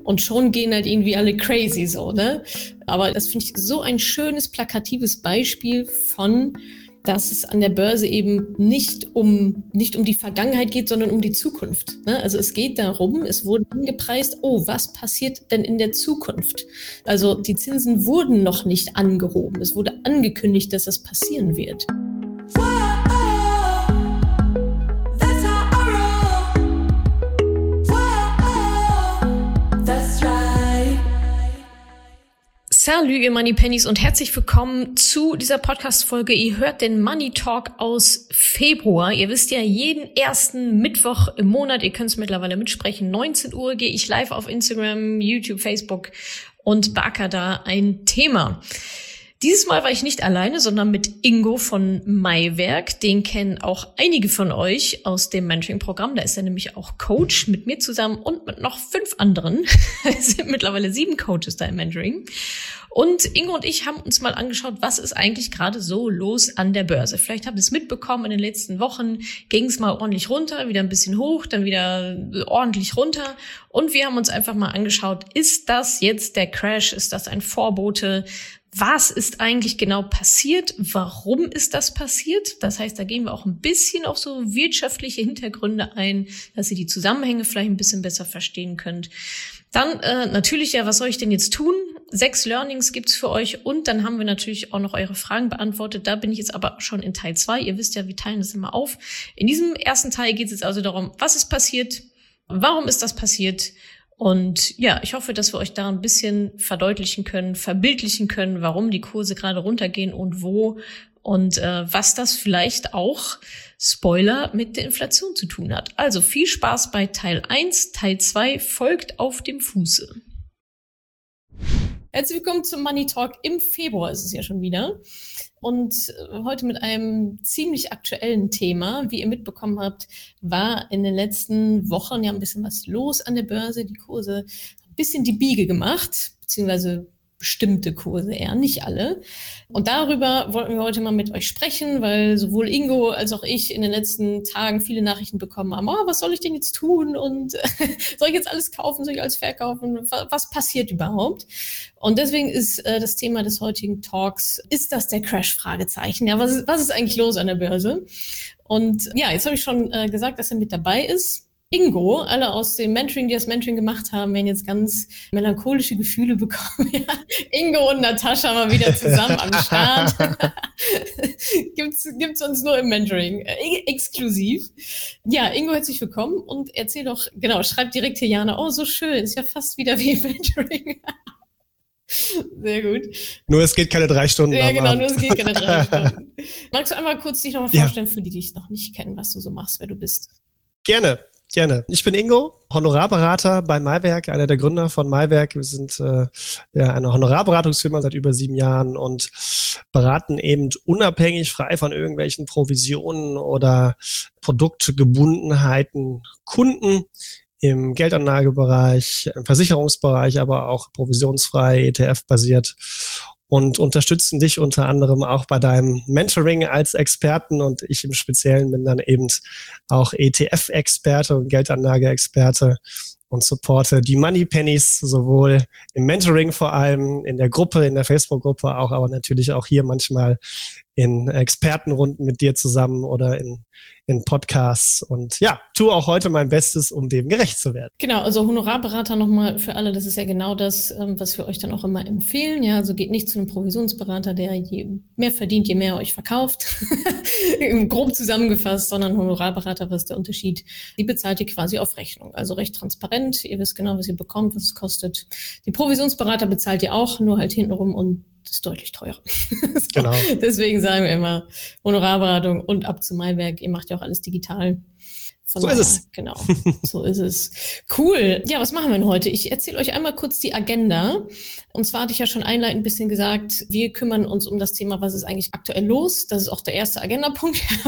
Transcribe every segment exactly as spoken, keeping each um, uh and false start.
Und schon gehen halt irgendwie alle crazy so, ne? Aber das finde ich so ein schönes, plakatives Beispiel von, dass es an der Börse eben nicht um, nicht um die Vergangenheit geht, sondern um die Zukunft, ne? Also es geht darum, es wurde angepreist, oh, was passiert denn in der Zukunft? Also die Zinsen wurden noch nicht angehoben. Es wurde angekündigt, dass das passieren wird. Salut, ihr Money Pennies und herzlich willkommen zu dieser Podcast-Folge. Ihr hört den Money Talk aus Februar. Ihr wisst ja, jeden ersten Mittwoch im Monat, ihr könnt es mittlerweile mitsprechen, neunzehn Uhr gehe ich live auf Instagram, YouTube, Facebook und backe da ein Thema. Dieses Mal war ich nicht alleine, sondern mit Ingo von Maiwerk. Den kennen auch einige von euch aus dem Mentoring-Programm. Da ist er nämlich auch Coach mit mir zusammen und mit noch fünf anderen. Es sind mittlerweile sieben Coaches da im Mentoring. Und Ingo und ich haben uns mal angeschaut, was ist eigentlich gerade so los an der Börse. Vielleicht habt ihr es mitbekommen, in den letzten Wochen ging es mal ordentlich runter, wieder ein bisschen hoch, dann wieder ordentlich runter. Und wir haben uns einfach mal angeschaut, ist das jetzt der Crash? Ist das ein Vorbote? Was ist eigentlich genau passiert? Warum ist das passiert? Das heißt, da gehen wir auch ein bisschen auf so wirtschaftliche Hintergründe ein, dass ihr die Zusammenhänge vielleicht ein bisschen besser verstehen könnt. Dann äh, natürlich, ja, was soll ich denn jetzt tun? Sechs Learnings gibt's für euch und dann haben wir natürlich auch noch eure Fragen beantwortet. Da bin ich jetzt aber schon in Teil zwei. Ihr wisst ja, wir teilen das immer auf. In diesem ersten Teil geht es jetzt also darum, was ist passiert? Warum ist das passiert? Und ja, ich hoffe, dass wir euch da ein bisschen verdeutlichen können, verbildlichen können, warum die Kurse gerade runtergehen und wo und äh, was das vielleicht auch, Spoiler, mit der Inflation zu tun hat. Also viel Spaß bei Teil eins, Teil zwei folgt auf dem Fuße. Herzlich willkommen zum Money Talk. Im Februar ist es ja schon wieder. Und heute mit einem ziemlich aktuellen Thema. Wie ihr mitbekommen habt, war in den letzten Wochen ja ein bisschen was los an der Börse. Die Kurse ein bisschen die Biege gemacht, beziehungsweise bestimmte Kurse eher, nicht alle. Und darüber wollten wir heute mal mit euch sprechen, weil sowohl Ingo als auch ich in den letzten Tagen viele Nachrichten bekommen haben. Oh, was soll ich denn jetzt tun? Und soll ich jetzt alles kaufen? Soll ich alles verkaufen? Was passiert überhaupt? Und deswegen ist äh, das Thema des heutigen Talks, ist das der Crash? Fragezeichen. Ja, was ist, was ist eigentlich los an der Börse? Und ja, jetzt habe ich schon äh, gesagt, dass er mit dabei ist. Ingo, alle aus dem Mentoring, die das Mentoring gemacht haben, werden jetzt ganz melancholische Gefühle bekommen. Ja, Ingo und Natascha mal wieder zusammen am Start. gibt's, gibt's uns nur im Mentoring, äh, exklusiv. Ja, Ingo, herzlich willkommen und erzähl doch, genau, schreibt direkt hier Jana, oh, so schön, ist ja fast wieder wie im Mentoring. Sehr gut. Nur es geht keine drei Stunden. Ja, genau, nur es geht keine drei Stunden. Magst du einmal kurz dich nochmal vorstellen, ja, für die, die dich noch nicht kennen, was du so machst, wer du bist? Gerne. Gerne. Ich bin Ingo, Honorarberater bei Maiwerk, einer der Gründer von Maiwerk. Wir sind äh, ja eine Honorarberatungsfirma seit über sieben Jahren und beraten eben unabhängig, frei von irgendwelchen Provisionen oder Produktgebundenheiten Kunden im Geldanlagebereich, im Versicherungsbereich, aber auch provisionsfrei, E T F-basiert. Und unterstützen dich unter anderem auch bei deinem Mentoring als Experten und ich im Speziellen bin dann eben auch E T F-Experte und Geldanlage-Experte und supporte die Money Pennies sowohl im Mentoring vor allem, in der Gruppe, in der Facebook-Gruppe auch, aber natürlich auch hier manchmal in Expertenrunden mit dir zusammen oder in, in Podcasts und ja, tue auch heute mein Bestes, um dem gerecht zu werden. Genau, also Honorarberater nochmal für alle, das ist ja genau das, was wir euch dann auch immer empfehlen. Ja, also geht nicht zu einem Provisionsberater, der je mehr verdient, je mehr er euch verkauft, grob zusammengefasst, sondern Honorarberater, was ist der Unterschied? Die bezahlt ihr quasi auf Rechnung, also recht transparent, ihr wisst genau, was ihr bekommt, was es kostet. Die Provisionsberater bezahlt ihr auch, nur halt hintenrum und das ist deutlich teurer. So, genau. Deswegen sagen wir immer Honorarberatung und ab zu Maiwerk. Ihr macht ja auch alles digital. Von so daher, ist es. Genau, so ist es. Cool. Ja, was machen wir denn heute? Ich erzähle euch einmal kurz die Agenda. Und zwar hatte ich ja schon einleitend ein bisschen gesagt, wir kümmern uns um das Thema, was ist eigentlich aktuell los. Das ist auch der erste Agendapunkt.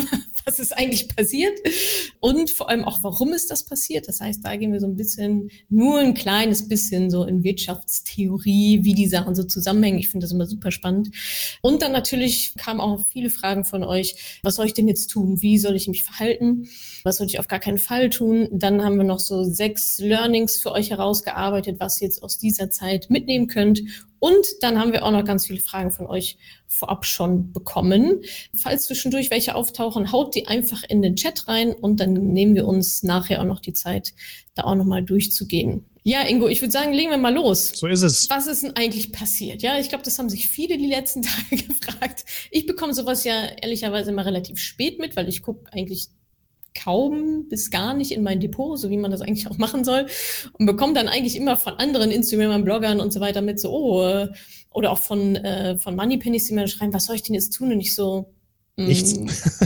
was ist eigentlich passiert und vor allem auch, warum ist das passiert. Das heißt, da gehen wir so ein bisschen, nur ein kleines bisschen so in Wirtschaftstheorie, wie die Sachen so zusammenhängen. Ich finde das immer super spannend. Und dann natürlich kamen auch viele Fragen von euch. Was soll ich denn jetzt tun? Wie soll ich mich verhalten? Was soll ich auf gar keinen Fall tun? Dann haben wir noch so sechs Learnings für euch herausgearbeitet, was ihr jetzt aus dieser Zeit mitnehmen könnt. Und dann haben wir auch noch ganz viele Fragen von euch vorab schon bekommen. Falls zwischendurch welche auftauchen, haut die einfach in den Chat rein und dann nehmen wir uns nachher auch noch die Zeit, da auch nochmal durchzugehen. Ja, Ingo, ich würde sagen, legen wir mal los. So ist es. Was ist denn eigentlich passiert? Ja, ich glaube, das haben sich viele die letzten Tage gefragt. Ich bekomme sowas ja ehrlicherweise immer relativ spät mit, weil ich gucke eigentlich kaum bis gar nicht in mein Depot, so wie man das eigentlich auch machen soll, und bekomme dann eigentlich immer von anderen Instagramern, Bloggern und so weiter mit so, oh, äh, oder auch von, äh, von Moneypennies, die mir schreiben, was soll ich denn jetzt tun? Und ich so, Nichts.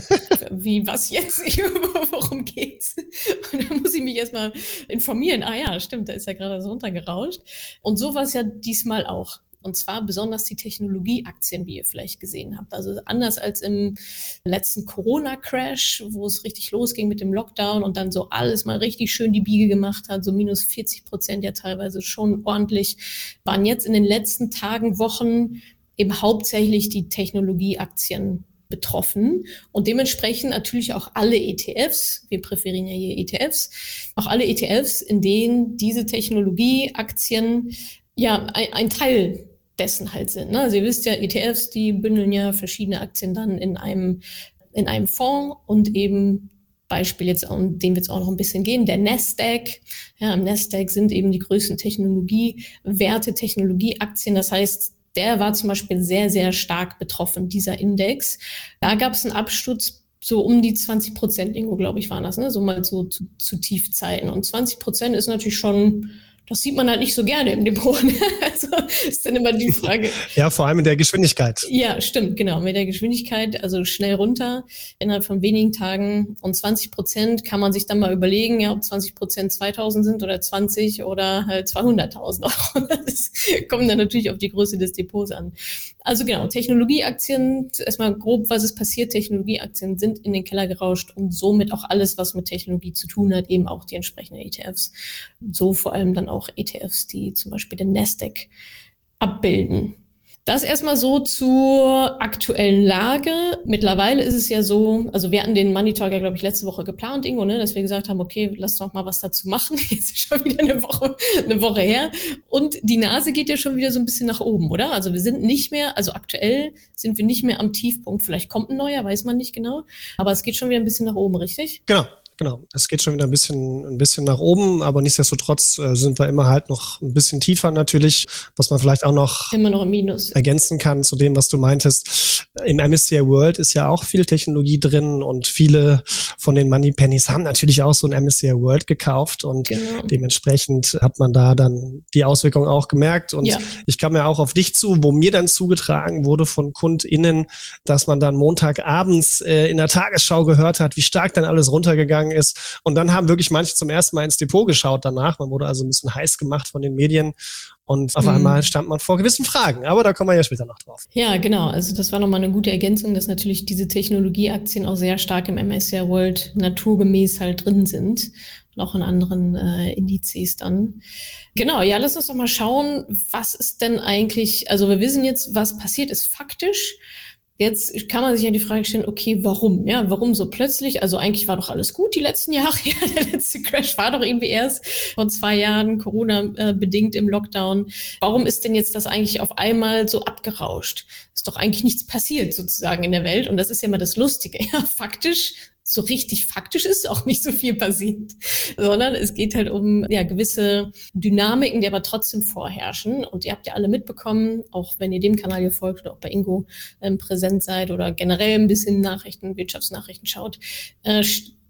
Wie, was jetzt? Worum geht's? Und dann muss ich mich erstmal informieren. Ah ja, stimmt, da ist ja gerade so runtergerauscht. Und so war es ja diesmal auch. Und zwar besonders die Technologieaktien, wie ihr vielleicht gesehen habt. Also anders als im letzten Corona-Crash, wo es richtig losging mit dem Lockdown und dann so alles mal richtig schön die Biege gemacht hat, so minus vierzig Prozent ja teilweise schon ordentlich, waren jetzt in den letzten Tagen, Wochen eben hauptsächlich die Technologieaktien betroffen und dementsprechend natürlich auch alle E T Fs, wir präferieren ja hier E T Fs, auch alle E T Fs, in denen diese Technologieaktien ja ein, ein Teil dessen halt sind. Ne? Also ihr wisst ja, E T Fs, die bündeln ja verschiedene Aktien dann in einem, in einem Fonds und eben Beispiel jetzt, um den wird es auch noch ein bisschen gehen, der Nasdaq. Ja, im Nasdaq sind eben die größten Technologiewerte, Technologieaktien, das heißt, der war zum Beispiel sehr, sehr stark betroffen, dieser Index. Da gab es einen Absturz so um die zwanzig Prozent, irgendwo, glaube ich, waren das, ne? So mal so zu, zu Tiefzeiten. Und zwanzig Prozent ist natürlich schon, das sieht man halt nicht so gerne im Depot. Also ist dann immer die Frage. Ja, vor allem in der Geschwindigkeit. Ja, stimmt, genau. Mit der Geschwindigkeit, also schnell runter, innerhalb von wenigen Tagen. Und zwanzig Prozent kann man sich dann mal überlegen, ja, ob zwanzig Prozent zweitausend sind oder zwanzig oder halt zweihunderttausend Euro. Das kommt dann natürlich auf die Größe des Depots an. Also genau, Technologieaktien, erstmal grob, was ist passiert. Technologieaktien sind in den Keller gerauscht und somit auch alles, was mit Technologie zu tun hat, eben auch die entsprechenden E T Fs. So vor allem dann auch E T Fs, die zum Beispiel den Nasdaq abbilden. Das erstmal so zur aktuellen Lage. Mittlerweile ist es ja so, also wir hatten den Money Talk ja, glaube ich, letzte Woche geplant, Ingo, ne, dass wir gesagt haben, okay, lass doch mal was dazu machen. Jetzt ist schon wieder eine Woche, eine Woche her. Und die Nase geht ja schon wieder so ein bisschen nach oben, oder? Also wir sind nicht mehr, also aktuell sind wir nicht mehr am Tiefpunkt. Vielleicht kommt ein neuer, weiß man nicht genau. Aber es geht schon wieder ein bisschen nach oben, richtig? Genau. Genau, es geht schon wieder ein bisschen, ein bisschen nach oben, aber nichtsdestotrotz äh, sind wir immer halt noch ein bisschen tiefer natürlich, was man vielleicht auch noch, immer noch im Minus ergänzen kann zu dem, was du meintest. Im M S C I World ist ja auch viel Technologie drin und viele von den Moneypennies haben natürlich auch so ein M S C I World gekauft und genau. Dementsprechend hat man da dann die Auswirkungen auch gemerkt und ja. Ich kam ja auch auf dich zu, wo mir dann zugetragen wurde von KundInnen, dass man dann Montagabends äh, in der Tagesschau gehört hat, wie stark dann alles runtergegangen ist. Und dann haben wirklich manche zum ersten Mal ins Depot geschaut danach. Man wurde also ein bisschen heiß gemacht von den Medien. Und auf mhm. einmal stand man vor gewissen Fragen. Aber da kommen wir ja später noch drauf. Ja, genau. Also das war nochmal eine gute Ergänzung, dass natürlich diese Technologieaktien auch sehr stark im M S C I World naturgemäß halt drin sind. Und auch in anderen äh, Indizes dann. Genau, ja, lass uns doch mal schauen, was ist denn eigentlich, also wir wissen jetzt, was passiert ist faktisch. Jetzt kann man sich ja die Frage stellen, okay, warum? Ja, warum so plötzlich? Also eigentlich war doch alles gut die letzten Jahre. Ja, der letzte Crash war doch irgendwie erst vor zwei Jahren, Corona-bedingt im Lockdown. Warum ist denn jetzt das eigentlich auf einmal so abgerauscht? Ist doch eigentlich nichts passiert sozusagen in der Welt. Und das ist ja immer das Lustige. Ja, faktisch, so richtig faktisch ist auch nicht so viel passiert, sondern es geht halt um ja gewisse Dynamiken, die aber trotzdem vorherrschen. Und ihr habt ja alle mitbekommen, auch wenn ihr dem Kanal hier folgt oder auch bei Ingo ähm, präsent seid oder generell ein bisschen Nachrichten, Wirtschaftsnachrichten schaut. Äh,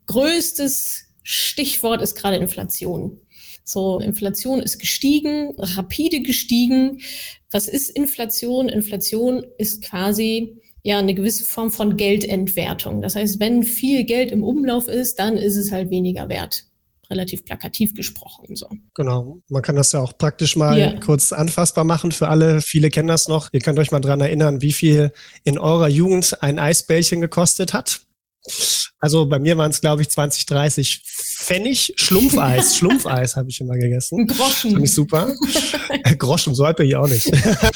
größtes Stichwort ist gerade Inflation. So, Inflation ist gestiegen, rapide gestiegen. Was ist Inflation? Inflation ist quasi ja eine gewisse Form von Geldentwertung. Das heißt, wenn viel Geld im Umlauf ist, dann ist es halt weniger wert. Relativ plakativ gesprochen. So. Genau. Man kann das ja auch praktisch mal ja. kurz anfassbar machen für alle. Viele kennen das noch. Ihr könnt euch mal dran erinnern, wie viel in eurer Jugend ein Eisbällchen gekostet hat. Also bei mir waren es, glaube ich, zwanzig, dreißig Pfennig. Schlumpfeis, Schlumpfeis habe ich immer gegessen. Groschen. Fand ich super. Groschen, so alt bin ich auch nicht.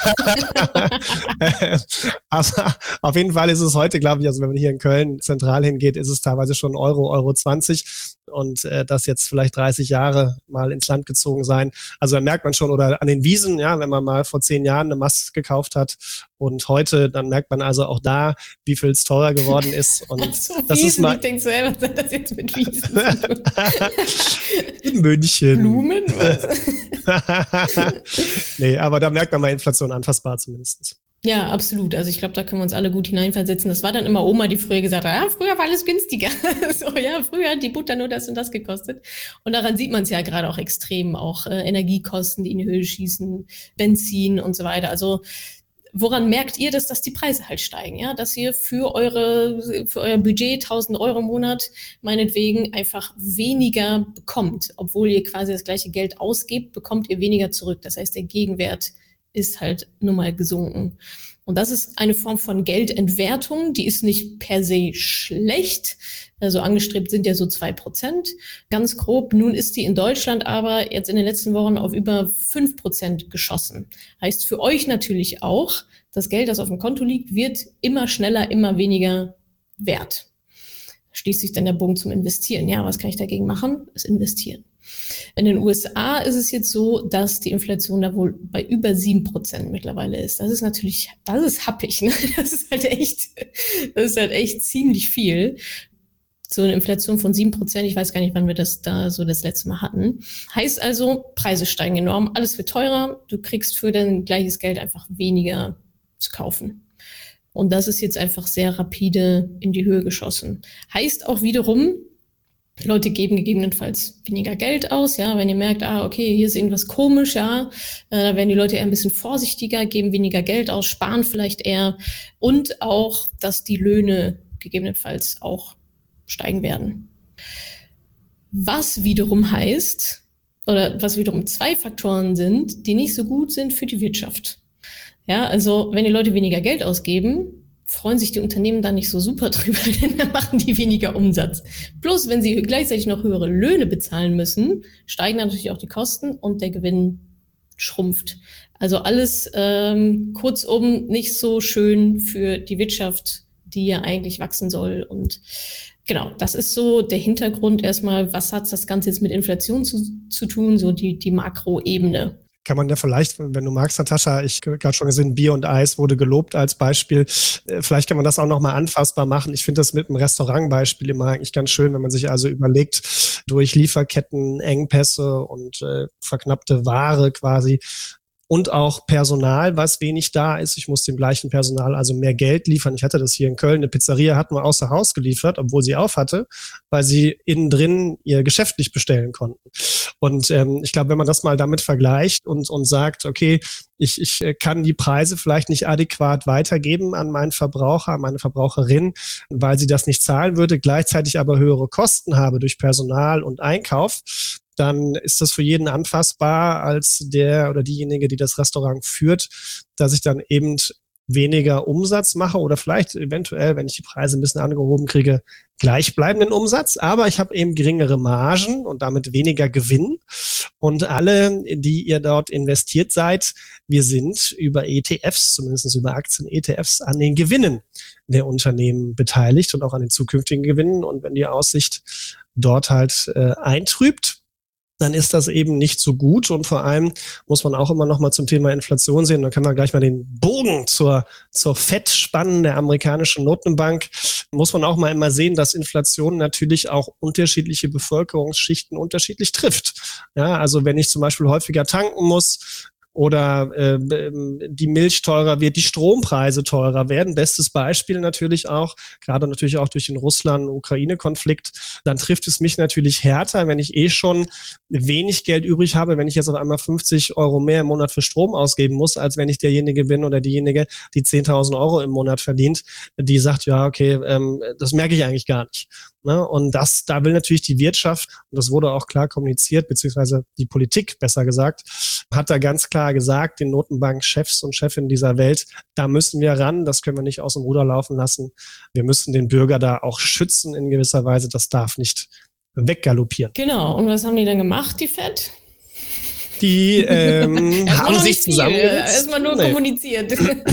Aber auf jeden Fall ist es heute, glaube ich, also wenn man hier in Köln zentral hingeht, ist es teilweise schon Euro, Euro zwanzig. Und äh, das jetzt vielleicht dreißig Jahre mal ins Land gezogen sein. Also da merkt man schon, oder an den Wiesen, ja, wenn man mal vor zehn Jahren eine Mast gekauft hat und heute, dann merkt man also auch da, wie viel es teurer geworden ist. Und so das Wiesen, ist mal. Ich denke so, ey, was hat das jetzt mit Wiesen? In München. Blumen? Was? Nee, aber da merkt man mal Inflation anfassbar zumindest. Ja, absolut. Also ich glaube, da können wir uns alle gut hineinversetzen. Das war dann immer Oma, die früher gesagt hat, ja, früher war alles günstiger. So, ja, früher hat die Butter nur das und das gekostet. Und daran sieht man es ja gerade auch extrem, auch äh, Energiekosten, die in die Höhe schießen, Benzin und so weiter. Also woran merkt ihr das, dass die Preise halt steigen? Ja, dass ihr für eure, für euer Budget tausend Euro im Monat meinetwegen einfach weniger bekommt. Obwohl ihr quasi das gleiche Geld ausgebt, bekommt ihr weniger zurück. Das heißt, der Gegenwert ist halt nun mal gesunken. Und das ist eine Form von Geldentwertung, die ist nicht per se schlecht. Also angestrebt sind ja so zwei Prozent, ganz grob. Nun ist die in Deutschland aber jetzt in den letzten Wochen auf über fünf Prozent geschossen. Heißt für euch natürlich auch, das Geld, das auf dem Konto liegt, wird immer schneller, immer weniger wert. Schließt sich dann der Bogen zum Investieren. Ja, was kann ich dagegen machen? Das Investieren. In den U S A ist es jetzt so, dass die Inflation da wohl bei über sieben Prozent mittlerweile ist. Das ist natürlich, das ist happig, ne? Das ist halt echt, das ist halt echt ziemlich viel. So eine Inflation von sieben Prozent, ich weiß gar nicht, wann wir das da so das letzte Mal hatten. Heißt also, Preise steigen enorm, alles wird teurer, du kriegst für dein gleiches Geld einfach weniger zu kaufen. Und das ist jetzt einfach sehr rapide in die Höhe geschossen. Heißt auch wiederum, Leute geben gegebenenfalls weniger Geld aus, ja, wenn ihr merkt, ah, okay, hier ist irgendwas komisch, ja, äh, da werden die Leute eher ein bisschen vorsichtiger, geben weniger Geld aus, sparen vielleicht eher und auch, dass die Löhne gegebenenfalls auch steigen werden. Was wiederum heißt, oder was wiederum zwei Faktoren sind, die nicht so gut sind für die Wirtschaft. Ja, also wenn die Leute weniger Geld ausgeben, freuen sich die Unternehmen da nicht so super drüber, denn dann machen die weniger Umsatz. Bloß wenn sie gleichzeitig noch höhere Löhne bezahlen müssen, steigen natürlich auch die Kosten und der Gewinn schrumpft. Also alles ähm, kurzum nicht so schön für die Wirtschaft, die ja eigentlich wachsen soll. Und genau, das ist so der Hintergrund erstmal, was hat das Ganze jetzt mit Inflation zu, zu tun, so die, die Makroebene. Kann man ja vielleicht, wenn du magst, Natascha, ich habe gerade schon gesehen, Bier und Eis wurde gelobt als Beispiel. Vielleicht kann man das auch nochmal anfassbar machen. Ich finde das mit dem Restaurantbeispiel immer eigentlich ganz schön, wenn man sich also überlegt, durch Lieferketten, Engpässe und äh, verknappte Ware quasi und auch Personal, was wenig da ist. Ich muss dem gleichen Personal also mehr Geld liefern. Ich hatte das hier in Köln. Eine Pizzeria hatten wir außer Haus geliefert, obwohl sie auf hatte, weil sie innen drin ihr Geschäft nicht bestellen konnten. Und ähm, ich glaube, wenn man das mal damit vergleicht und, und sagt, okay, ich, ich kann die Preise vielleicht nicht adäquat weitergeben an meinen Verbraucher, an meine Verbraucherin, weil sie das nicht zahlen würde, gleichzeitig aber höhere Kosten habe durch Personal und Einkauf, dann ist das für jeden anfassbar als der oder diejenige, die das Restaurant führt, dass ich dann eben weniger Umsatz mache oder vielleicht eventuell, wenn ich die Preise ein bisschen angehoben kriege, gleichbleibenden Umsatz, aber ich habe eben geringere Margen und damit weniger Gewinn. Und alle, die ihr dort investiert seid, wir sind über E T Fs, zumindest über Aktien-E T Fs, an den Gewinnen der Unternehmen beteiligt und auch an den zukünftigen Gewinnen. Und wenn die Aussicht dort halt äh, eintrübt, dann ist das eben nicht so gut. Und vor allem muss man auch immer noch mal zum Thema Inflation sehen. Dann können wir gleich mal den Bogen zur, zur Fed spannen, der amerikanischen Notenbank. Muss man auch mal immer sehen, dass Inflation natürlich auch unterschiedliche Bevölkerungsschichten unterschiedlich trifft. Ja, also wenn ich zum Beispiel häufiger tanken muss, oder äh, die Milch teurer wird, die Strompreise teurer werden. Bestes Beispiel natürlich auch, gerade natürlich auch durch den Russland-Ukraine-Konflikt, dann trifft es mich natürlich härter, wenn ich eh schon wenig Geld übrig habe, wenn ich jetzt auf einmal fünfzig Euro mehr im Monat für Strom ausgeben muss, als wenn ich derjenige bin oder diejenige, die zehntausend Euro im Monat verdient, die sagt, ja, okay, ähm, das merke ich eigentlich gar nicht. Ne? Und das, da will natürlich die Wirtschaft, und das wurde auch klar kommuniziert, beziehungsweise die Politik, besser gesagt, hat da ganz klar klar gesagt, den Notenbankchefs und Chefinnen dieser Welt, da müssen wir ran, das können wir nicht aus dem Ruder laufen lassen. Wir müssen den Bürger da auch schützen in gewisser Weise, das darf nicht weggaloppieren. Genau, und was haben die dann gemacht, die Fed? Die ähm, haben sich zusammengesetzt. Erstmal nur nee. kommuniziert.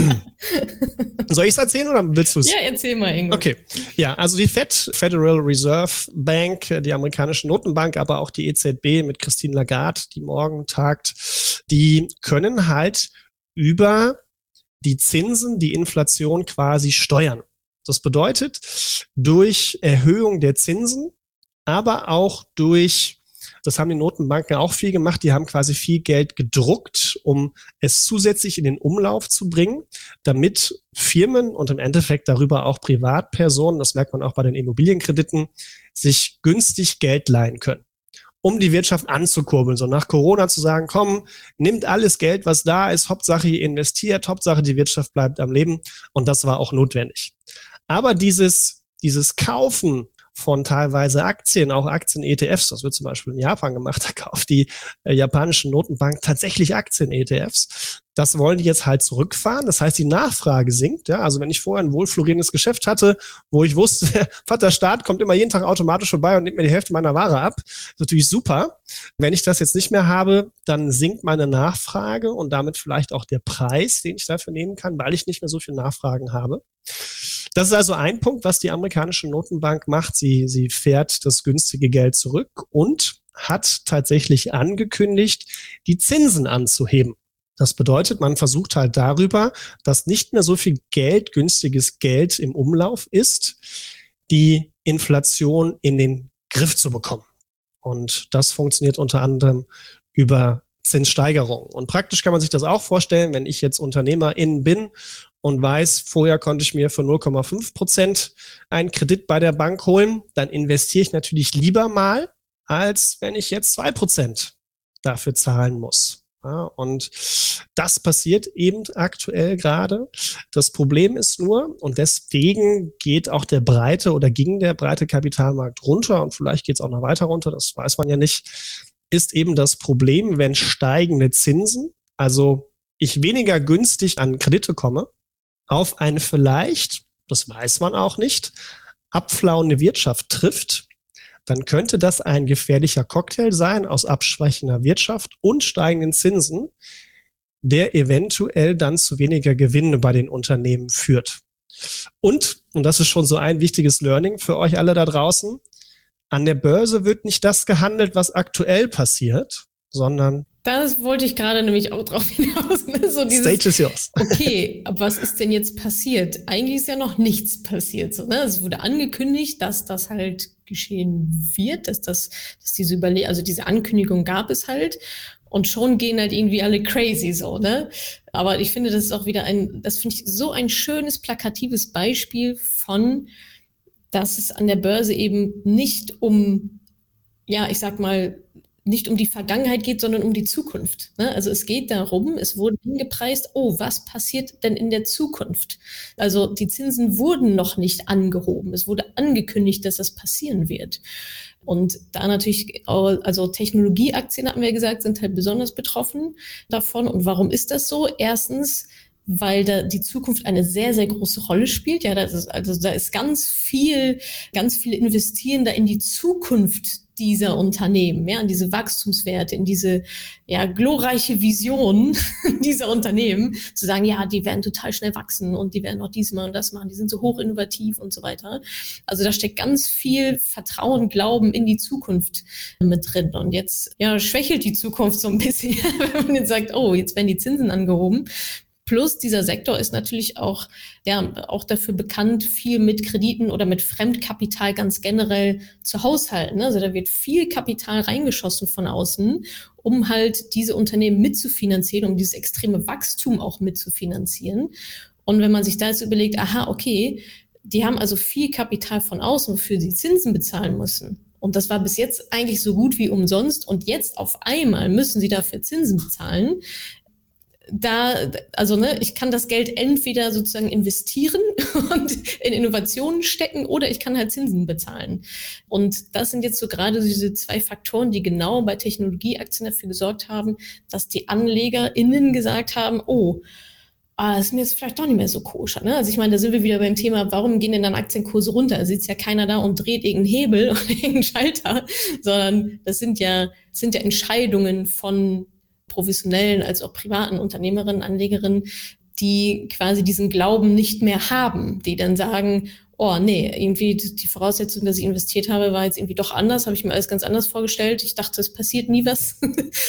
Soll ich es erzählen oder willst du es? Ja, erzähl mal, Ingo. Okay. Ja, also die Fed, Federal Reserve Bank, die amerikanische Notenbank, aber auch die E Z B mit Christine Lagarde, die morgen tagt, die können halt über die Zinsen die Inflation quasi steuern. Das bedeutet, durch Erhöhung der Zinsen, aber auch durch Das haben die Notenbanken auch viel gemacht. Die haben quasi viel Geld gedruckt, um es zusätzlich in den Umlauf zu bringen, damit Firmen und im Endeffekt darüber auch Privatpersonen, das merkt man auch bei den Immobilienkrediten, sich günstig Geld leihen können, um die Wirtschaft anzukurbeln. So nach Corona zu sagen, komm, nimmt alles Geld, was da ist, Hauptsache ihr investiert, Hauptsache die Wirtschaft bleibt am Leben. Und das war auch notwendig. Aber dieses, dieses Kaufen von teilweise Aktien, auch Aktien-E T Fs, das wird zum Beispiel in Japan gemacht, da kauft die äh, japanische Notenbank tatsächlich Aktien-E T Fs. Das wollen die jetzt halt zurückfahren. Das heißt, die Nachfrage sinkt. Ja? Also wenn ich vorher ein wohlflorierendes Geschäft hatte, wo ich wusste, der Vater Staat kommt immer jeden Tag automatisch vorbei und nimmt mir die Hälfte meiner Ware ab, ist natürlich super. Wenn ich das jetzt nicht mehr habe, dann sinkt meine Nachfrage und damit vielleicht auch der Preis, den ich dafür nehmen kann, weil ich nicht mehr so viel Nachfragen habe. Das ist also ein Punkt, was die amerikanische Notenbank macht. Sie, sie fährt das günstige Geld zurück und hat tatsächlich angekündigt, die Zinsen anzuheben. Das bedeutet, man versucht halt darüber, dass nicht mehr so viel Geld, günstiges Geld im Umlauf ist, die Inflation in den Griff zu bekommen. Und das funktioniert unter anderem über Zinssteigerungen. Und praktisch kann man sich das auch vorstellen, wenn ich jetzt Unternehmerin bin und weiß, vorher konnte ich mir für null Komma fünf Prozent einen Kredit bei der Bank holen, dann investiere ich natürlich lieber mal, als wenn ich jetzt zwei Prozent dafür zahlen muss. Ja, und das passiert eben aktuell gerade. Das Problem ist nur, und deswegen geht auch der breite oder ging der breite Kapitalmarkt runter und vielleicht geht es auch noch weiter runter, das weiß man ja nicht, ist eben das Problem, wenn steigende Zinsen, also ich weniger günstig an Kredite komme, auf eine vielleicht, das weiß man auch nicht, abflauende Wirtschaft trifft, dann könnte das ein gefährlicher Cocktail sein aus abschwächender Wirtschaft und steigenden Zinsen, der eventuell dann zu weniger Gewinne bei den Unternehmen führt. Und, und das ist schon so ein wichtiges Learning für euch alle da draußen, an der Börse wird nicht das gehandelt, was aktuell passiert, sondern das wollte ich gerade nämlich auch drauf hinaus. Ne? So dieses, Stage is yours. Okay, aber was ist denn jetzt passiert? Eigentlich ist ja noch nichts passiert. So, ne? Es wurde angekündigt, dass das halt geschehen wird, dass das, dass diese Überle- also diese Ankündigung gab es halt. Und schon gehen halt irgendwie alle crazy so, ne? Aber ich finde, das ist auch wieder ein, das finde ich so ein schönes, plakatives Beispiel von, dass es an der Börse eben nicht um, ja, ich sag mal, nicht um die Vergangenheit geht, sondern um die Zukunft. Ne? Also es geht darum, es wurde hingepreist, oh, was passiert denn in der Zukunft? Also die Zinsen wurden noch nicht angehoben. Es wurde angekündigt, dass das passieren wird. Und da natürlich, also Technologieaktien, hatten wir gesagt, sind halt besonders betroffen davon. Und warum ist das so? Erstens, weil da die Zukunft eine sehr, sehr große Rolle spielt. Ja, das ist, also da ist ganz viel, ganz viel investieren da in die Zukunft dieser Unternehmen, ja, in diese Wachstumswerte, in diese, ja, glorreiche Vision dieser Unternehmen, zu sagen, ja, die werden total schnell wachsen und die werden auch dies machen und das machen, die sind so hoch innovativ und so weiter. Also da steckt ganz viel Vertrauen, Glauben in die Zukunft mit drin. Und jetzt, ja, schwächelt die Zukunft so ein bisschen, wenn man jetzt sagt, oh, jetzt werden die Zinsen angehoben. Plus dieser Sektor ist natürlich auch, ja, auch dafür bekannt, viel mit Krediten oder mit Fremdkapital ganz generell zu haushalten. Also da wird viel Kapital reingeschossen von außen, um halt diese Unternehmen mitzufinanzieren, um dieses extreme Wachstum auch mitzufinanzieren. Und wenn man sich da jetzt überlegt, aha, okay, die haben also viel Kapital von außen, wofür sie Zinsen bezahlen müssen. Und das war bis jetzt eigentlich so gut wie umsonst. Und jetzt auf einmal müssen sie dafür Zinsen bezahlen. da, also ne, ich kann das Geld entweder sozusagen investieren und in Innovationen stecken oder ich kann halt Zinsen bezahlen. Und das sind jetzt so gerade diese zwei Faktoren, die genau bei Technologieaktien dafür gesorgt haben, dass die AnlegerInnen gesagt haben, oh, ah, das ist mir jetzt vielleicht doch nicht mehr so koscher. Ne? Also ich meine, da sind wir wieder beim Thema, warum gehen denn dann Aktienkurse runter? Da sitzt ja keiner da und dreht irgendeinen Hebel oder irgendeinen Schalter, sondern das sind ja, das sind ja Entscheidungen von professionellen als auch privaten Unternehmerinnen, Anlegerinnen, die quasi diesen Glauben nicht mehr haben, die dann sagen, oh nee, irgendwie die Voraussetzung, dass ich investiert habe, war jetzt irgendwie doch anders, habe ich mir alles ganz anders vorgestellt. Ich dachte, es passiert nie was.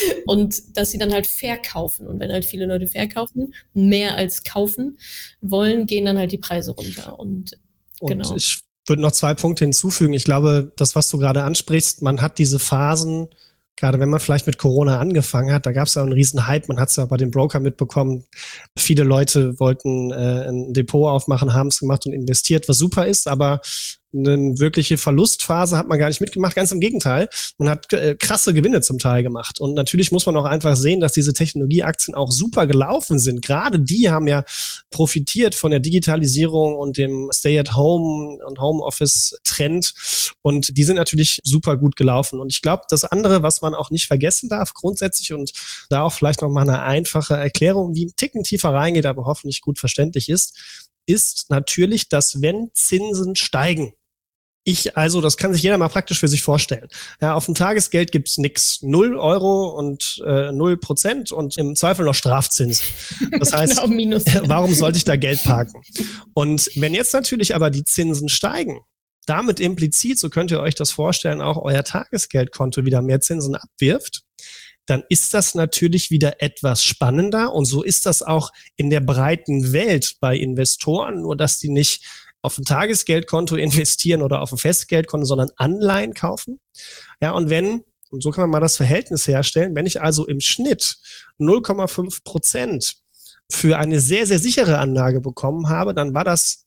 Und dass sie dann halt verkaufen. Und wenn halt viele Leute verkaufen, mehr als kaufen wollen, gehen dann halt die Preise runter. Und, und genau. Ich würde noch zwei Punkte hinzufügen. Ich glaube, das, was du gerade ansprichst, man hat diese Phasen, gerade wenn man vielleicht mit Corona angefangen hat, da gab es ja einen riesen Hype, man hat es ja bei den Broker mitbekommen. Viele Leute wollten äh, ein Depot aufmachen, haben es gemacht und investiert, was super ist, aber eine wirkliche Verlustphase hat man gar nicht mitgemacht, ganz im Gegenteil. Man hat äh, krasse Gewinne zum Teil gemacht. Und natürlich muss man auch einfach sehen, dass diese Technologieaktien auch super gelaufen sind. Gerade die haben ja profitiert von der Digitalisierung und dem Stay-at-Home- und Homeoffice-Trend. Und die sind natürlich super gut gelaufen. Und ich glaube, das andere, was man auch nicht vergessen darf, grundsätzlich, und da auch vielleicht noch mal eine einfache Erklärung, die einen Ticken tiefer reingeht, aber hoffentlich gut verständlich ist, ist natürlich, dass wenn Zinsen steigen, ich also, das kann sich jeder mal praktisch für sich vorstellen. Ja, auf dem Tagesgeld gibt's nix. Null Euro und äh, null Prozent und im Zweifel noch Strafzins. Das heißt, genau, Minus. Warum sollte ich da Geld parken? Und wenn jetzt natürlich aber die Zinsen steigen, damit implizit, so könnt ihr euch das vorstellen, auch euer Tagesgeldkonto wieder mehr Zinsen abwirft, dann ist das natürlich wieder etwas spannender. Und so ist das auch in der breiten Welt bei Investoren, nur dass die nicht auf ein Tagesgeldkonto investieren oder auf ein Festgeldkonto, sondern Anleihen kaufen. Ja, und wenn, und so kann man mal das Verhältnis herstellen, wenn ich also im Schnitt null Komma fünf Prozent für eine sehr, sehr sichere Anlage bekommen habe, dann war das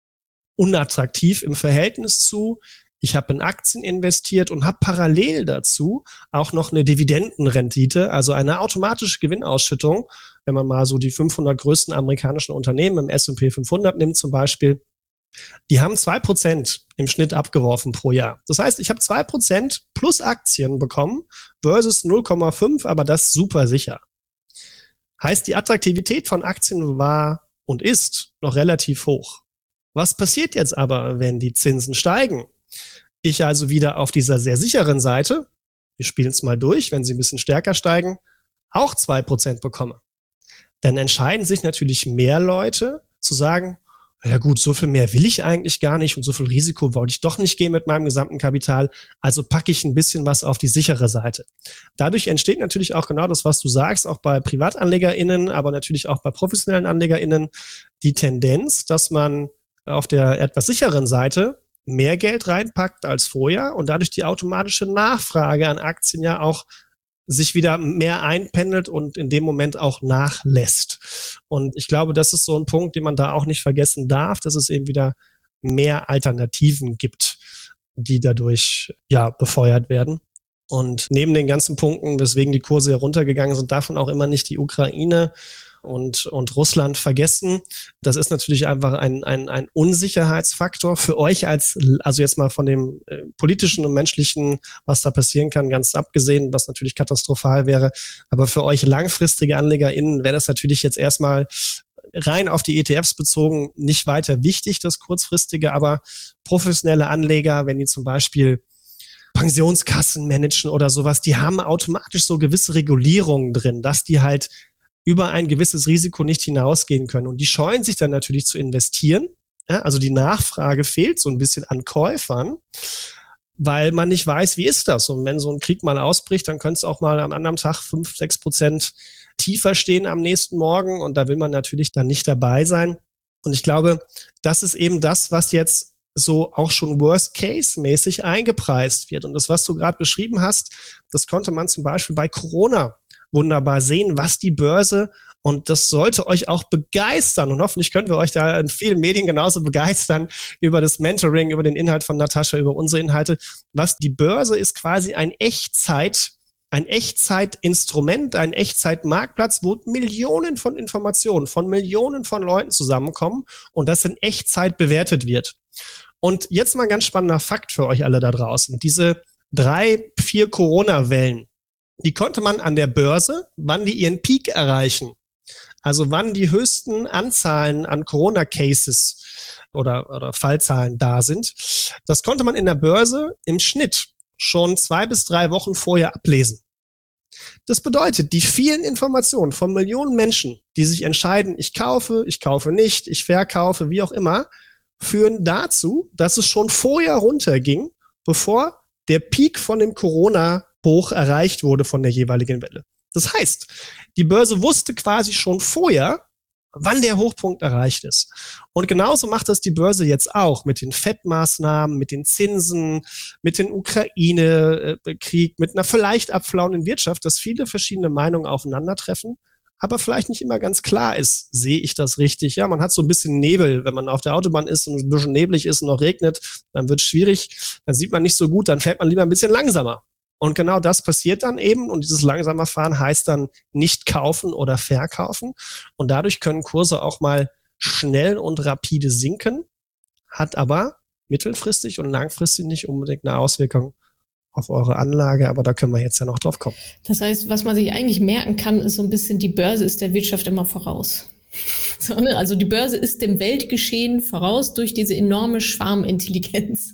unattraktiv im Verhältnis zu, ich habe in Aktien investiert und habe parallel dazu auch noch eine Dividendenrendite, also eine automatische Gewinnausschüttung, wenn man mal so die fünfhundert größten amerikanischen Unternehmen im S und P fünfhundert nimmt zum Beispiel. Die haben zwei Prozent im Schnitt abgeworfen pro Jahr. Das heißt, ich habe zwei Prozent plus Aktien bekommen versus null Komma fünf, aber das super sicher. Heißt, die Attraktivität von Aktien war und ist noch relativ hoch. Was passiert jetzt aber, wenn die Zinsen steigen? Ich also wieder auf dieser sehr sicheren Seite, wir spielen es mal durch, wenn sie ein bisschen stärker steigen, auch zwei Prozent bekomme. Dann entscheiden sich natürlich mehr Leute zu sagen, ja gut, so viel mehr will ich eigentlich gar nicht und so viel Risiko wollte ich doch nicht gehen mit meinem gesamten Kapital, also packe ich ein bisschen was auf die sichere Seite. Dadurch entsteht natürlich auch genau das, was du sagst, auch bei PrivatanlegerInnen, aber natürlich auch bei professionellen AnlegerInnen, die Tendenz, dass man auf der etwas sicheren Seite mehr Geld reinpackt als vorher und dadurch die automatische Nachfrage an Aktien ja auch sich wieder mehr einpendelt und in dem Moment auch nachlässt. Und ich glaube, das ist so ein Punkt, den man da auch nicht vergessen darf, dass es eben wieder mehr Alternativen gibt, die dadurch ja befeuert werden. Und neben den ganzen Punkten, weswegen die Kurse heruntergegangen sind, darf man auch immer nicht die Ukraine und, und Russland vergessen. Das ist natürlich einfach ein, ein, ein Unsicherheitsfaktor für euch als, also jetzt mal von dem äh, politischen und menschlichen, was da passieren kann, ganz abgesehen, was natürlich katastrophal wäre. Aber für euch langfristige AnlegerInnen wäre das natürlich jetzt erstmal rein auf die E T Fs bezogen nicht weiter wichtig, das kurzfristige, aber professionelle Anleger, wenn die zum Beispiel Pensionskassen managen oder sowas, die haben automatisch so gewisse Regulierungen drin, dass die halt über ein gewisses Risiko nicht hinausgehen können. Und die scheuen sich dann natürlich zu investieren. Ja, also die Nachfrage fehlt so ein bisschen an Käufern, weil man nicht weiß, wie ist das? Und wenn so ein Krieg mal ausbricht, dann könnte es auch mal am anderen Tag fünf, sechs Prozent tiefer stehen am nächsten Morgen. Und da will man natürlich dann nicht dabei sein. Und ich glaube, das ist eben das, was jetzt so auch schon Worst-Case-mäßig eingepreist wird. Und das, was du gerade beschrieben hast, das konnte man zum Beispiel bei Corona wunderbar sehen, was die Börse, und das sollte euch auch begeistern und hoffentlich können wir euch da in vielen Medien genauso begeistern über das Mentoring, über den Inhalt von Natascha, über unsere Inhalte. Was die Börse ist quasi ein Echtzeit ein Echtzeitinstrument, ein Echtzeitmarktplatz, wo Millionen von Informationen von Millionen von Leuten zusammenkommen und das in Echtzeit bewertet wird. Und jetzt mal ein ganz spannender Fakt für euch alle da draußen. Diese drei, vier Corona-Wellen, die konnte man an der Börse, wann die ihren Peak erreichen, also wann die höchsten Anzahlen an Corona-Cases oder, oder Fallzahlen da sind, das konnte man in der Börse im Schnitt schon zwei bis drei Wochen vorher ablesen. Das bedeutet, die vielen Informationen von Millionen Menschen, die sich entscheiden, ich kaufe, ich kaufe nicht, ich verkaufe, wie auch immer, führen dazu, dass es schon vorher runterging, bevor der Peak von dem Corona-Hoch erreicht wurde von der jeweiligen Welle. Das heißt, die Börse wusste quasi schon vorher, wann der Hochpunkt erreicht ist. Und genauso macht das die Börse jetzt auch mit den F E D-Maßnahmen, mit den Zinsen, mit dem Ukraine-Krieg, mit einer vielleicht abflauenden Wirtschaft, dass viele verschiedene Meinungen aufeinandertreffen, aber vielleicht nicht immer ganz klar ist, sehe ich das richtig? Ja, man hat so ein bisschen Nebel, wenn man auf der Autobahn ist und es ein bisschen neblig ist und noch regnet, dann wird es schwierig, dann sieht man nicht so gut, dann fährt man lieber ein bisschen langsamer. Und genau das passiert dann eben und dieses langsamer Fahren heißt dann nicht kaufen oder verkaufen und dadurch können Kurse auch mal schnell und rapide sinken, hat aber mittelfristig und langfristig nicht unbedingt eine Auswirkung auf eure Anlage, aber da können wir jetzt ja noch drauf kommen. Das heißt, was man sich eigentlich merken kann, ist so ein bisschen, die Börse ist der Wirtschaft immer voraus. So, ne? Also die Börse ist dem Weltgeschehen voraus durch diese enorme Schwarmintelligenz.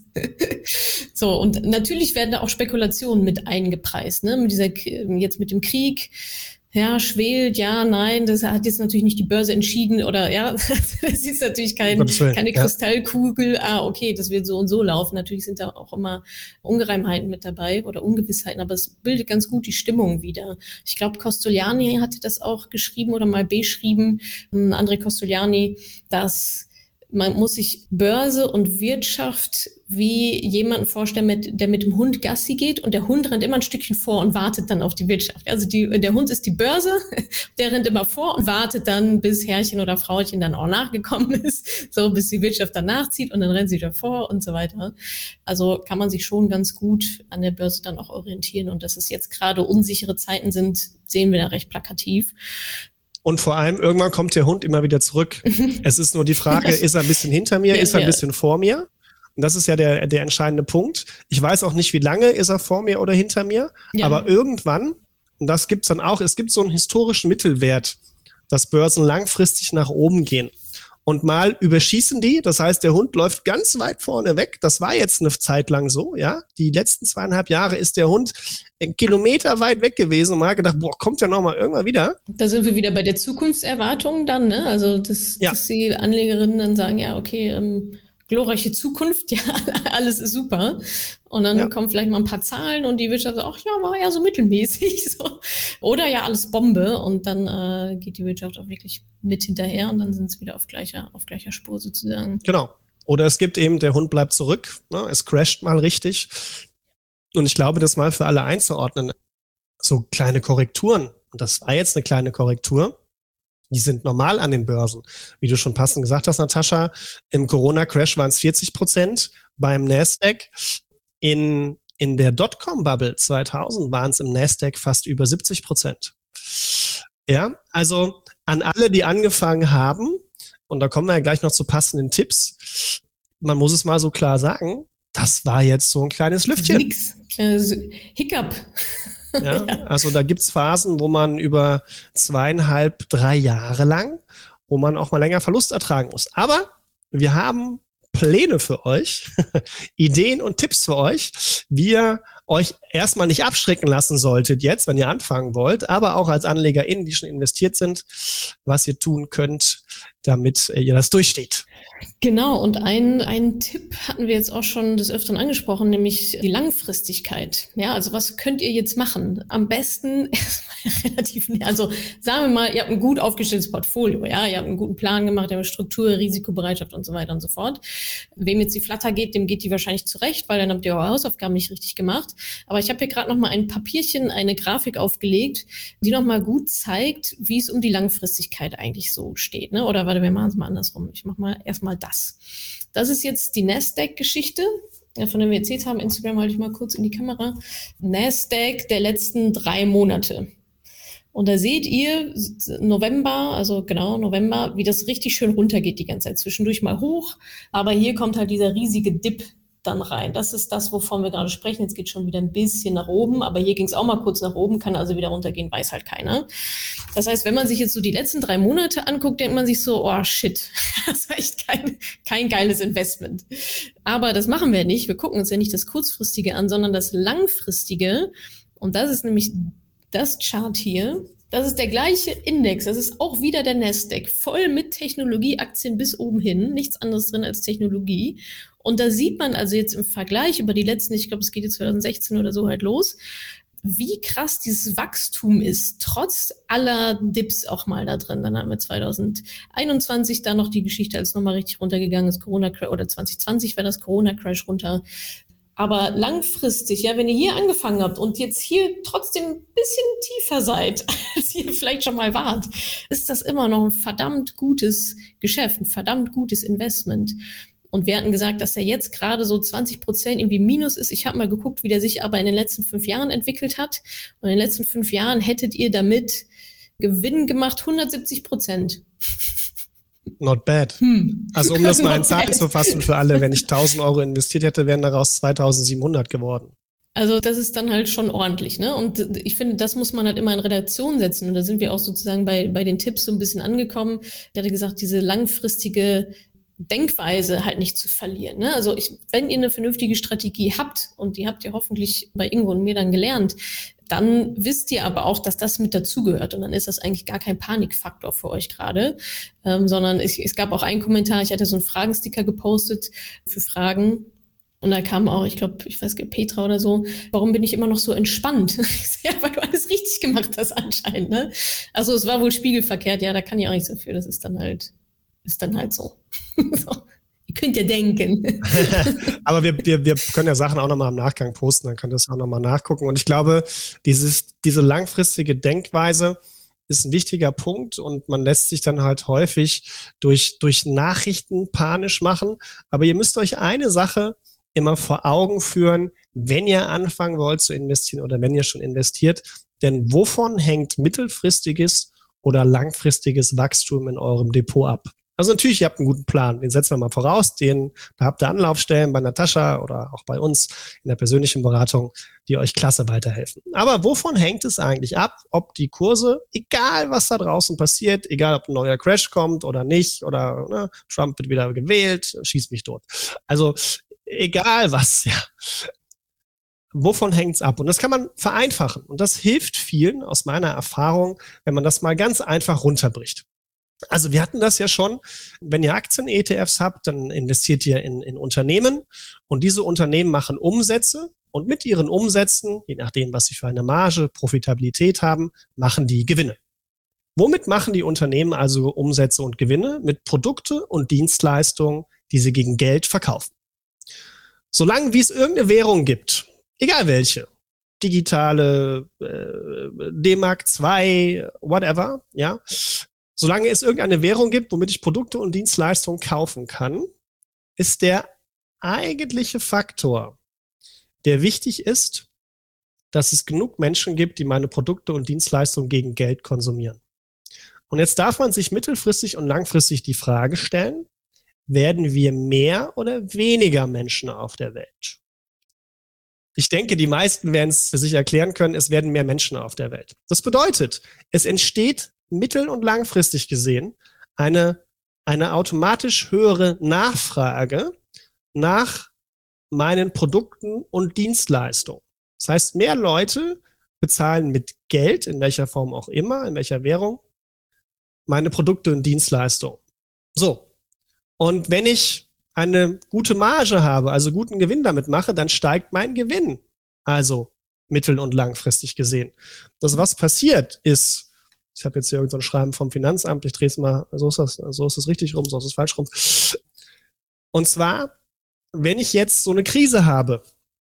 So, und natürlich werden da auch Spekulationen mit eingepreist, ne? Mit dieser, jetzt mit dem Krieg. Ja, schwelt, ja, nein, das hat jetzt natürlich nicht die Börse entschieden oder ja, das ist natürlich kein, keine Kristallkugel, ja. Ah, okay, das wird so und so laufen. Natürlich sind da auch immer Ungereimheiten mit dabei oder Ungewissheiten, aber es bildet ganz gut die Stimmung wieder. Ich glaube, Costoliani hatte das auch geschrieben oder mal beschrieben, André Costoliani, dass man muss sich Börse und Wirtschaft wie jemanden vorstellen, mit, der mit dem Hund Gassi geht und der Hund rennt immer ein Stückchen vor und wartet dann auf die Wirtschaft. Also die, der Hund ist die Börse, der rennt immer vor und wartet dann, bis Herrchen oder Frauchen dann auch nachgekommen ist, so bis die Wirtschaft dann nachzieht und dann rennt sie wieder vor und so weiter. Also kann man sich schon ganz gut an der Börse dann auch orientieren und dass es jetzt gerade unsichere Zeiten sind, sehen wir da recht plakativ. Und vor allem, irgendwann kommt der Hund immer wieder zurück. Es ist nur die Frage, ist er ein bisschen hinter mir, ja, ist er ein ja. bisschen vor mir? Und das ist ja der, der entscheidende Punkt. Ich weiß auch nicht, wie lange ist er vor mir oder hinter mir, ja. aber irgendwann, und das gibt's dann auch, es gibt so einen historischen Mittelwert, dass Börsen langfristig nach oben gehen. Und mal überschießen die, das heißt, der Hund läuft ganz weit vorne weg. Das war jetzt eine Zeit lang so, ja. Die letzten zweieinhalb Jahre ist der Hund einen Kilometer weit weg gewesen und man hat gedacht, boah, kommt ja noch mal irgendwann wieder. Da sind wir wieder bei der Zukunftserwartung dann, ne? Also, das, ja. dass die Anlegerinnen dann sagen, ja, okay, ähm, glorreiche Zukunft, ja, alles ist super. Und dann ja. kommen vielleicht mal ein paar Zahlen und die Wirtschaft sagt, ach ja, war ja so mittelmäßig. So. Oder ja, alles Bombe. Und dann äh, geht die Wirtschaft auch wirklich mit hinterher und dann sind sie wieder auf gleicher, auf gleicher Spur sozusagen. Genau. Oder es gibt eben, der Hund bleibt zurück, ne? Es crasht mal richtig. Und ich glaube, das mal für alle einzuordnen, so kleine Korrekturen, und das war jetzt eine kleine Korrektur, die sind normal an den Börsen. Wie du schon passend gesagt hast, Natascha, im Corona-Crash waren es vierzig Prozent, beim Nasdaq. In, in der Dotcom-Bubble zweitausend waren es im Nasdaq fast über siebzig Prozent. Ja, also an alle, die angefangen haben, und da kommen wir ja gleich noch zu passenden Tipps, man muss es mal so klar sagen, das war jetzt so ein kleines Lüftchen. Nix, kleines Hiccup. Ja, also da gibt's Phasen, wo man über zweieinhalb, drei Jahre lang, wo man auch mal länger Verlust ertragen muss. Aber wir haben Pläne für euch, Ideen und Tipps für euch, wie ihr euch erstmal nicht abschrecken lassen solltet jetzt, wenn ihr anfangen wollt, aber auch als AnlegerInnen, die schon investiert sind, was ihr tun könnt, damit ihr das durchsteht. Genau, und ein, ein Tipp hatten wir jetzt auch schon des Öfteren angesprochen, nämlich die Langfristigkeit. Ja, also was könnt ihr jetzt machen? Am besten erstmal relativ, also sagen wir mal, ihr habt ein gut aufgestelltes Portfolio, ja, ihr habt einen guten Plan gemacht, ihr habt Struktur, Risikobereitschaft und so weiter und so fort. Wem jetzt die Flatter geht, dem geht die wahrscheinlich zurecht, weil dann habt ihr eure Hausaufgaben nicht richtig gemacht. Aber ich habe hier gerade noch mal ein Papierchen, eine Grafik aufgelegt, die noch mal gut zeigt, wie es um die Langfristigkeit eigentlich so steht, ne? Oder warte, wir machen es mal andersrum. Ich mache mal erstmal das. Das ist jetzt die Nasdaq-Geschichte. ja, von dem wir erzählt haben, Instagram halte ich mal kurz in die Kamera, Nasdaq der letzten drei Monate. Und da seht ihr November, also genau November, wie das richtig schön runtergeht die ganze Zeit. Zwischendurch mal hoch, aber hier kommt halt dieser riesige Dip dann rein. Das ist das, wovon wir gerade sprechen. Jetzt geht schon wieder ein bisschen nach oben, aber hier ging es auch mal kurz nach oben, kann also wieder runtergehen, weiß halt keiner. Das heißt, wenn man sich jetzt so die letzten drei Monate anguckt, denkt man sich so, oh shit, das war echt kein, kein geiles Investment. Aber das machen wir nicht. Wir gucken uns ja nicht das Kurzfristige an, sondern das Langfristige. Und das ist nämlich das Chart hier. Das ist der gleiche Index. Das ist auch wieder der Nasdaq. Voll mit Technologieaktien bis oben hin. Nichts anderes drin als Technologie. Und da sieht man also jetzt im Vergleich über die letzten, ich glaube, es geht jetzt zwanzig sechzehn oder so halt los, wie krass dieses Wachstum ist, trotz aller Dips auch mal da drin. Dann haben wir zwanzig einundzwanzig da noch die Geschichte, als nochmal richtig runtergegangen ist, Corona-Crash, oder zwanzig zwanzig war das Corona-Crash runter. Aber langfristig, ja, wenn ihr hier angefangen habt und jetzt hier trotzdem ein bisschen tiefer seid, als ihr vielleicht schon mal wart, ist das immer noch ein verdammt gutes Geschäft, ein verdammt gutes Investment. Und wir hatten gesagt, dass der jetzt gerade so zwanzig Prozent irgendwie minus ist. Ich habe mal geguckt, wie der sich aber in den letzten fünf Jahren entwickelt hat. Und in den letzten fünf Jahren hättet ihr damit Gewinn gemacht, hundertsiebzig Prozent. Not bad. Hm. Also um das mal in Zahlen zu fassen für alle, wenn ich tausend Euro investiert hätte, wären daraus zweitausendsiebenhundert geworden. Also das ist dann halt schon ordentlich, ne? Und ich finde, das muss man halt immer in Relation setzen. Und da sind wir auch sozusagen bei, bei den Tipps so ein bisschen angekommen. Ich hatte gesagt, diese langfristige Denkweise halt nicht zu verlieren, ne? Also ich, wenn ihr eine vernünftige Strategie habt, und die habt ihr hoffentlich bei Ingo und mir dann gelernt, dann wisst ihr aber auch, dass das mit dazugehört. Und dann ist das eigentlich gar kein Panikfaktor für euch gerade, ähm, sondern es, es gab auch einen Kommentar, ich hatte so einen Fragensticker gepostet für Fragen. Und da kam auch, ich glaube, ich weiß nicht, Petra oder so, warum bin ich immer noch so entspannt? Ja, weil du alles richtig gemacht hast anscheinend, ne? Also es war wohl spiegelverkehrt, ja, da kann ich auch nichts dafür, das ist dann halt, ist dann halt so. So. Ihr könnt ja denken. Aber wir, wir, wir können ja Sachen auch nochmal im Nachgang posten, dann könnt ihr es auch nochmal nachgucken. Und ich glaube, dieses, diese langfristige Denkweise ist ein wichtiger Punkt und man lässt sich dann halt häufig durch, durch Nachrichten panisch machen. Aber ihr müsst euch eine Sache immer vor Augen führen, wenn ihr anfangen wollt zu investieren oder wenn ihr schon investiert. Denn wovon hängt mittelfristiges oder langfristiges Wachstum in eurem Depot ab? Also natürlich, ihr habt einen guten Plan, den setzen wir mal voraus, den, da habt ihr Anlaufstellen bei Natascha oder auch bei uns in der persönlichen Beratung, die euch klasse weiterhelfen. Aber wovon hängt es eigentlich ab, ob die Kurse, egal was da draußen passiert, egal ob ein neuer Crash kommt oder nicht, oder ne, Trump wird wieder gewählt, schießt mich tot. Also egal was, ja. Wovon hängt's ab? Und das kann man vereinfachen. Und das hilft vielen aus meiner Erfahrung, wenn man das mal ganz einfach runterbricht. Also wir hatten das ja schon, wenn ihr Aktien-E T Fs habt, dann investiert ihr in, in Unternehmen und diese Unternehmen machen Umsätze und mit ihren Umsätzen, je nachdem, was sie für eine Marge, Profitabilität haben, machen die Gewinne. Womit machen die Unternehmen also Umsätze und Gewinne? Mit Produkte und Dienstleistungen, die sie gegen Geld verkaufen. Solange wie es irgendeine Währung gibt, egal welche, digitale, äh, D Mark zwei, whatever, ja, solange es irgendeine Währung gibt, womit ich Produkte und Dienstleistungen kaufen kann, ist der eigentliche Faktor, der wichtig ist, dass es genug Menschen gibt, die meine Produkte und Dienstleistungen gegen Geld konsumieren. Und jetzt darf man sich mittelfristig und langfristig die Frage stellen, werden wir mehr oder weniger Menschen auf der Welt? Ich denke, die meisten werden es für sich erklären können, es werden mehr Menschen auf der Welt. Das bedeutet, es entsteht mittel- und langfristig gesehen eine, eine automatisch höhere Nachfrage nach meinen Produkten und Dienstleistungen. Das heißt, mehr Leute bezahlen mit Geld, in welcher Form auch immer, in welcher Währung, meine Produkte und Dienstleistungen. So. Und wenn ich eine gute Marge habe, also guten Gewinn damit mache, dann steigt mein Gewinn. Also mittel- und langfristig gesehen. Das, was passiert, ist, ich habe jetzt hier irgendein so Schreiben vom Finanzamt, ich drehe es mal, so ist das, so ist es richtig rum, so ist es falsch rum. Und zwar, wenn ich jetzt so eine Krise habe,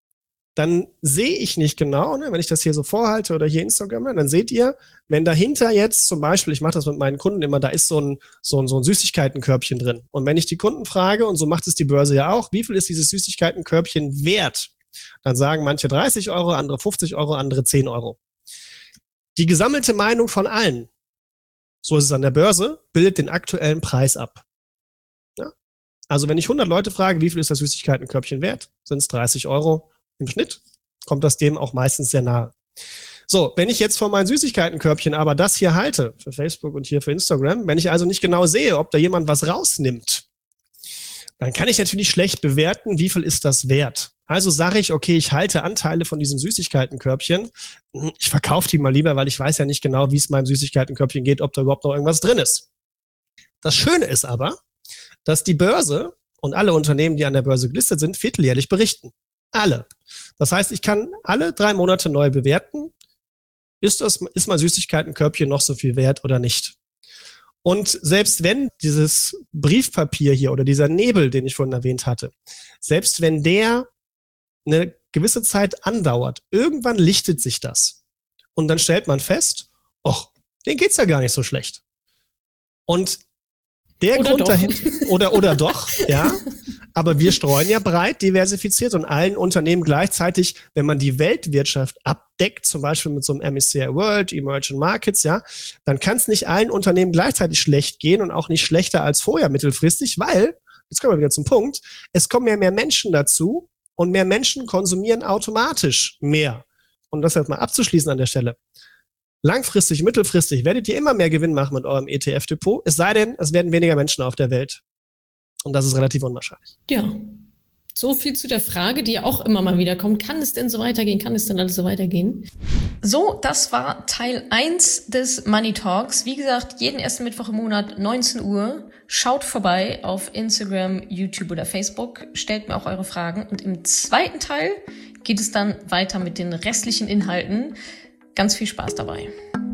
dann sehe ich nicht genau, ne, wenn ich das hier so vorhalte oder hier Instagram, dann seht ihr, wenn dahinter jetzt zum Beispiel, ich mache das mit meinen Kunden immer, da ist so ein, so ein, so ein Süßigkeitenkörbchen drin. Und wenn ich die Kunden frage, und so macht es die Börse ja auch, wie viel ist dieses Süßigkeitenkörbchen wert? Dann sagen manche dreißig Euro, andere fünfzig Euro, andere zehn Euro. Die gesammelte Meinung von allen, so ist es an der Börse, bildet den aktuellen Preis ab. Ja? Also wenn ich hundert Leute frage, wie viel ist das Süßigkeitenkörbchen wert, sind es dreißig Euro. Im Schnitt kommt das dem auch meistens sehr nahe. So, wenn ich jetzt vor meinem Süßigkeitenkörbchen aber das hier halte, für Facebook und hier für Instagram, wenn ich also nicht genau sehe, ob da jemand was rausnimmt, dann kann ich natürlich schlecht bewerten, wie viel ist das wert. Also sage ich, okay, ich halte Anteile von diesem Süßigkeitenkörbchen. Ich verkaufe die mal lieber, weil ich weiß ja nicht genau, wie es meinem Süßigkeitenkörbchen geht, ob da überhaupt noch irgendwas drin ist. Das Schöne ist aber, dass die Börse und alle Unternehmen, die an der Börse gelistet sind, vierteljährlich berichten. Alle. Das heißt, ich kann alle drei Monate neu bewerten, ist das, ist mein Süßigkeitenkörbchen noch so viel wert oder nicht. Und selbst wenn dieses Briefpapier hier oder dieser Nebel, den ich vorhin erwähnt hatte, selbst wenn der eine gewisse Zeit andauert, irgendwann lichtet sich das. Und dann stellt man fest, ach, denen geht's ja gar nicht so schlecht. Und der oder Grund doch. dahinter, oder, oder doch, ja. Aber wir streuen ja breit diversifiziert und allen Unternehmen gleichzeitig, wenn man die Weltwirtschaft abdeckt, zum Beispiel mit so einem M S C I World, Emerging Markets, ja, dann kann es nicht allen Unternehmen gleichzeitig schlecht gehen und auch nicht schlechter als vorher mittelfristig, weil, jetzt kommen wir wieder zum Punkt, es kommen ja mehr Menschen dazu und mehr Menschen konsumieren automatisch mehr. Und das jetzt mal abzuschließen an der Stelle. Langfristig, mittelfristig werdet ihr immer mehr Gewinn machen mit eurem E T F-Depot, es sei denn, es werden weniger Menschen auf der Welt. Und das ist relativ unwahrscheinlich. Ja, so viel zu der Frage, die ja auch immer mal wieder kommt. Kann es denn so weitergehen? Kann es denn alles so weitergehen? So, das war Teil eins des Money Talks. Wie gesagt, jeden ersten Mittwoch im Monat, neunzehn Uhr. Schaut vorbei auf Instagram, YouTube oder Facebook. Stellt mir auch eure Fragen. Und im zweiten Teil geht es dann weiter mit den restlichen Inhalten. Ganz viel Spaß dabei.